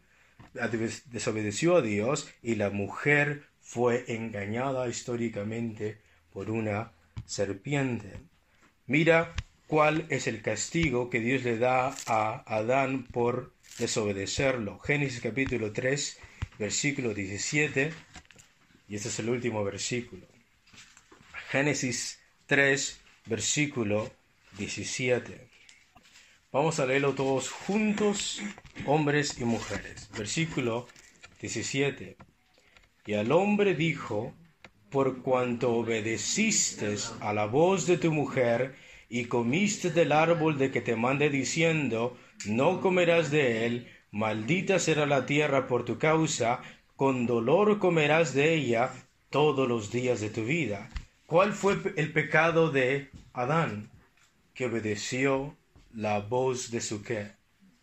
a Dios, y la mujer fue engañada históricamente por una serpiente. Mira cuál es el castigo que Dios le da a Adán por desobedecerlo. Génesis capítulo 3, versículo 17, y este es el último versículo. Génesis 3, versículo 17. Vamos a leerlo todos juntos, hombres y mujeres. Versículo 17. Y al hombre dijo, por cuanto obedeciste a la voz de tu mujer, y comiste del árbol de que te mandé diciendo, no comerás de él, maldita será la tierra por tu causa, con dolor comerás de ella todos los días de tu vida. ¿Cuál fue el pecado de Adán? Que obedeció la voz de su qué.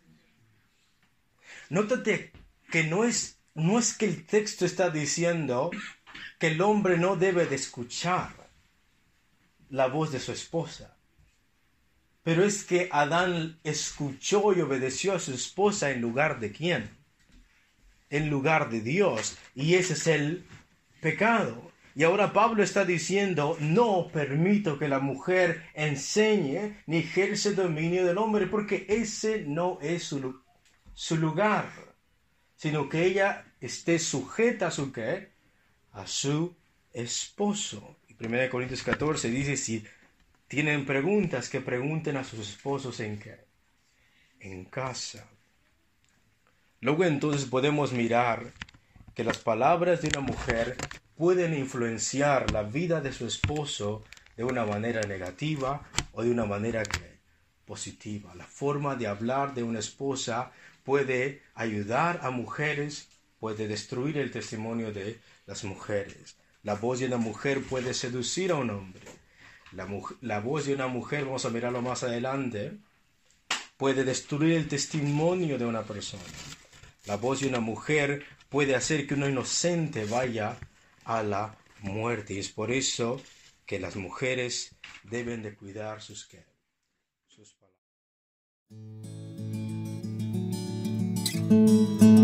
Nótate que no es que el texto está diciendo que el hombre no debe de escuchar la voz de su esposa. Pero es que Adán escuchó y obedeció a su esposa en lugar de quién? En lugar de Dios. Y ese es el pecado. Y ahora Pablo está diciendo, no permito que la mujer enseñe ni ejerce dominio del hombre, porque ese no es su lugar, sino que ella esté sujeta a su ¿qué? A su esposo. Y 1 Corintios 14 dice, si tienen preguntas, que pregunten a sus esposos en qué, en casa. Luego entonces podemos mirar que las palabras de una mujer pueden influenciar la vida de su esposo de una manera negativa o de una manera positiva. La forma de hablar de una esposa puede ayudar a mujeres, puede destruir el testimonio de las mujeres. La voz de una mujer puede seducir a un hombre. La voz de una mujer, vamos a mirarlo más adelante, puede destruir el testimonio de una persona. La voz de una mujer puede hacer que un inocente vaya a la muerte. Y es por eso que las mujeres deben de cuidar sus palabras.